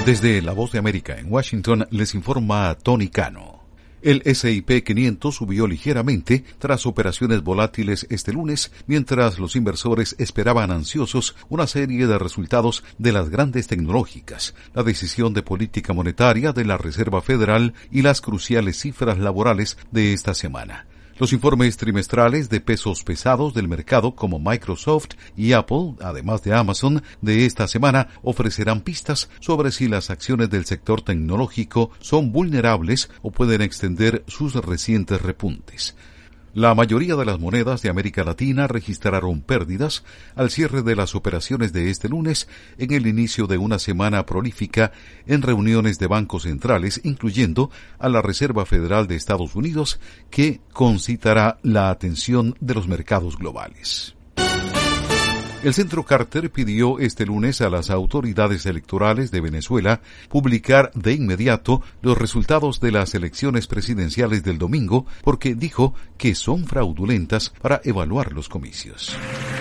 Desde La Voz de América en Washington les informa Tony Cano. El S&P 500 subió ligeramente tras operaciones volátiles este lunes, mientras los inversores esperaban ansiosos una serie de resultados de las grandes tecnológicas, la decisión de política monetaria de la Reserva Federal y las cruciales cifras laborales de esta semana. Los informes trimestrales de pesos pesados del mercado como Microsoft y Apple, además de Amazon, de esta semana ofrecerán pistas sobre si las acciones del sector tecnológico son vulnerables o pueden extender sus recientes repuntes. La mayoría de las monedas de América Latina registraron pérdidas al cierre de las operaciones de este lunes en el inicio de una semana prolífica en reuniones de bancos centrales, incluyendo a la Reserva Federal de Estados Unidos, que concitará la atención de los mercados globales. El Centro Carter pidió este lunes a las autoridades electorales de Venezuela publicar de inmediato los resultados de las elecciones presidenciales del domingo porque dijo que son fraudulentas para evaluar los comicios.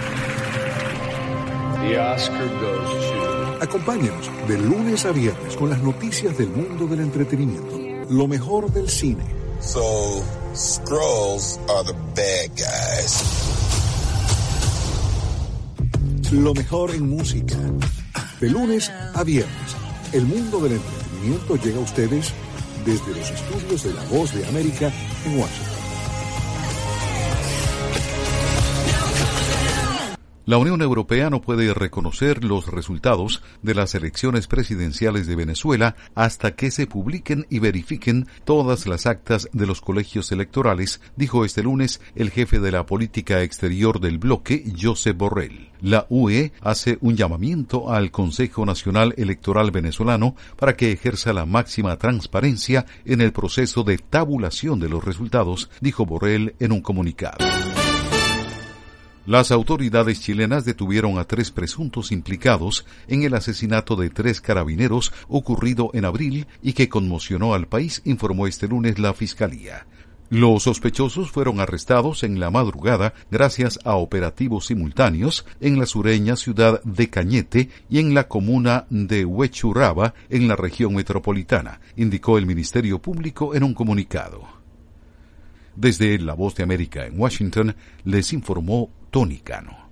Acompáñanos de lunes a viernes con las noticias del mundo del entretenimiento, lo mejor del cine. So, Skrulls are the bad guys. Lo mejor en música. De lunes a viernes, el mundo del entretenimiento llega a ustedes desde los estudios de La Voz de América en Washington. La Unión Europea no puede reconocer los resultados de las elecciones presidenciales de Venezuela hasta que se publiquen y verifiquen todas las actas de los colegios electorales, dijo este lunes el jefe de la política exterior del bloque, Josep Borrell. La UE hace un llamamiento al Consejo Nacional Electoral venezolano para que ejerza la máxima transparencia en el proceso de tabulación de los resultados, dijo Borrell en un comunicado. Las autoridades chilenas detuvieron a 3 presuntos implicados en el asesinato de 3 carabineros ocurrido en abril y que conmocionó al país, informó este lunes la Fiscalía. Los sospechosos fueron arrestados en la madrugada gracias a operativos simultáneos en la sureña ciudad de Cañete y en la comuna de Huechuraba, en la región metropolitana, indicó el Ministerio Público en un comunicado. Desde La Voz de América en Washington les informó Tony Cano.